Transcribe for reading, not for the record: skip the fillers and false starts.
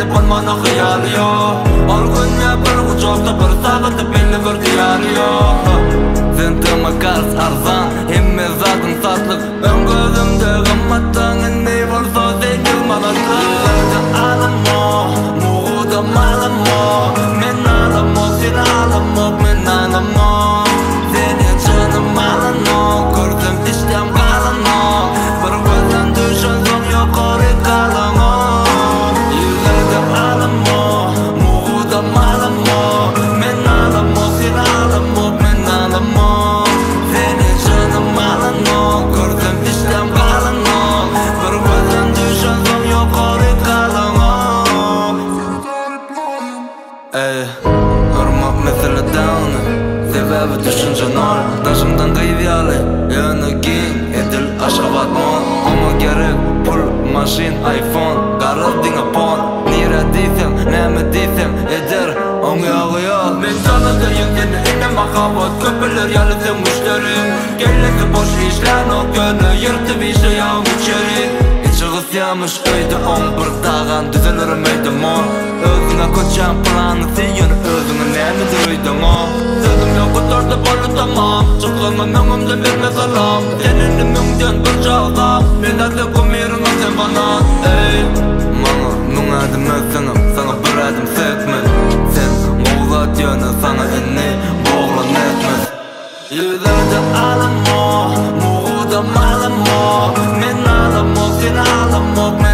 qolmana xiyali yok. Ol günne bir uçakta bir sağıntı belli bir diyarı yok. Sen tığma kars arzan hemme zatın satlık. Ön gözümde gımmattan ne bolsa zekil malatlık. Yıllarda alamo, muğuda malamo. Men alamo, sen alamo, men alamo. Seni canım alano, gördüm diştem kalano. Bir gözden düşen son yukarı kalano. Yıllarda alamo, muğuda malamo. Men alamo, sen alamo, men alamo. Seni canım alano, gördüm diştem kalano. Bir gözden düşen son yukarı kalano. Ey, hırmak mesele dağını sebebi düşünce nol. Taşımdan kıyviyalı yanı giyin edil aşabat mol. Ama gerek pul, maşin, iPhone garız dine pon. Nire diysem, neme diysem eder on yağı yok. Men canıda yengeni ene makabat köpüler yalısı müşteri. Gelesi boş işler o gönü yırtıp işe yağım içeri. İçi yamış öyde 11 dağın düzelirmeydi mo. Özüne koçan planı sen özüne nemi duydun o. Sözüm yok oturdu bolu tamam. Çıkılma memumda verme salam. Seninle mümden bir çağdam. Ben de kumirin o sen bana. Ey mana nun adım özsünüm. Sana bir adım sekmen. Sen muğlat yönü sana inni boğlan etmez. Yüzerde alamo, muğuda malamo. Men alamo, sen alamo.